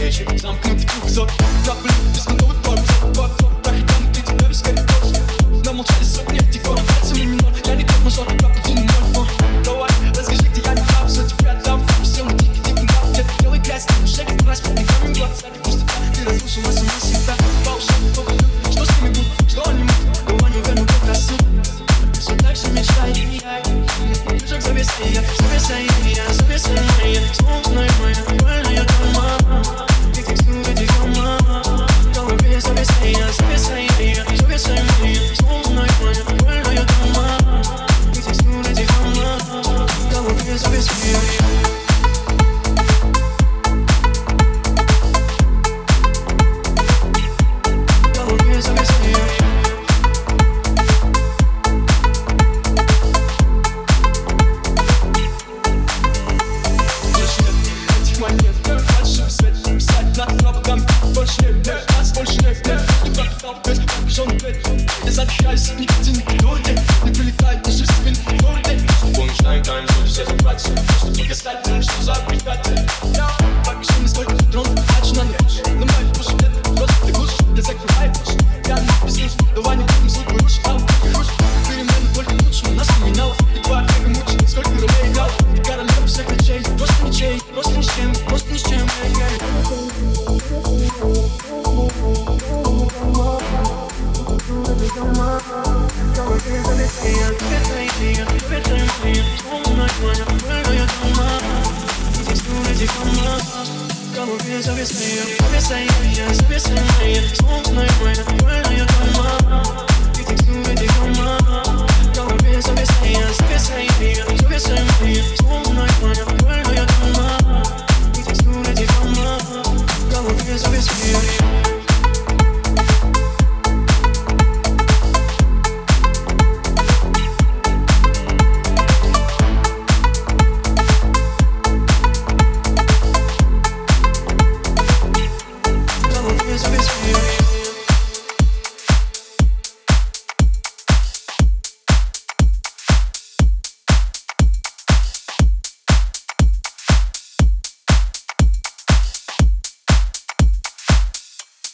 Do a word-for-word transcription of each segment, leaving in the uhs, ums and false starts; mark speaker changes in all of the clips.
Speaker 1: встречи, замкнутый кругозор. Траплю бесконтовый форм, забор, прохитан, ты тебя весь коридор. Намолчали сотни антикоров, пальцами минор. Я не тот мажор, пропаду на ноль. Давай, расскажи, где я не прав, за тебя дам. Все на тики, тики, мав, где делай грязь, ты шаг, ты мразь, ты камень глаз. Пустота, ты разрушила сама себя. Волшебный только люди, что с ними будет, что они могут. Голова не уверена, как рассудок. Все так же мечтай, шаг зависай, я зависай, я зависай, моя солнечная моя больная дома. Ты текстуры, ты дома. В голове зависай, я зависай, я зависай, моя солнечная моя больная дома. Ты текстуры, ты дома. В голове зависай, я. Я задыхаюсь от никотина, который не прилетает на жизнь, который помнишь, на экране, чтобы все забрать, чтобы показать, что за предатель. Я покажи мне свой трон, плачу на ночь. На моей душе нет, просто ты глушишь, я закрываю душ. Я не пиздишь, давай не будем звук мой лучше, а вот ты хуже. Перемены только лучше, у нас криминал. И два века мучили, сколько ролей играл. Ты королева всех ночей, просто ничей, просто ни с чем, просто ни с чем.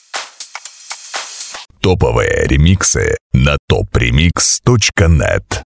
Speaker 2: Топовые ремиксы на топ ремикс точка нет.